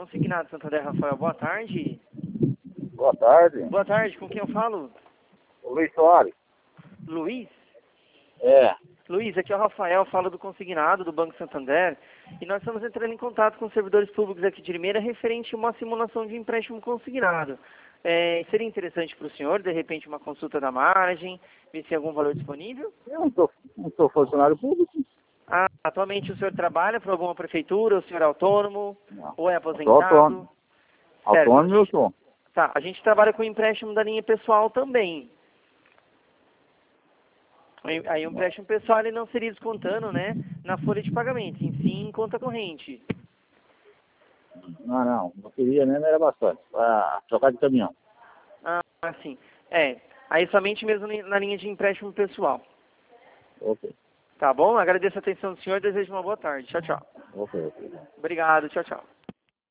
Consignado Santander, Rafael, boa tarde. Boa tarde. Boa tarde, com quem eu falo? O Luiz Soares. Luiz? É. Luiz, aqui é o Rafael, falo do Consignado, do Banco Santander, e nós estamos entrando em contato com os servidores públicos aqui de Limeira referente a uma simulação de empréstimo consignado. Seria interessante para o senhor, de repente, uma consulta da margem, ver se tem algum valor disponível? Eu não sou funcionário público. Ah, atualmente o senhor trabalha para alguma prefeitura, o senhor é autônomo, Não. ou é Eu sou aposentado? autônomo. Certo. Autônomo eu sou. Tá, a gente trabalha com empréstimo da linha pessoal também. Aí o empréstimo pessoal ele não seria descontando, né, na folha de pagamento, em sim em conta corrente. Não. Eu queria mesmo, era bastante. Para trocar de caminhão. Ah, sim. Aí somente mesmo na linha de empréstimo pessoal. Ok. Tá bom? Agradeço a atenção do senhor e desejo uma boa tarde. Tchau, tchau. Ok. Obrigado, tchau, tchau.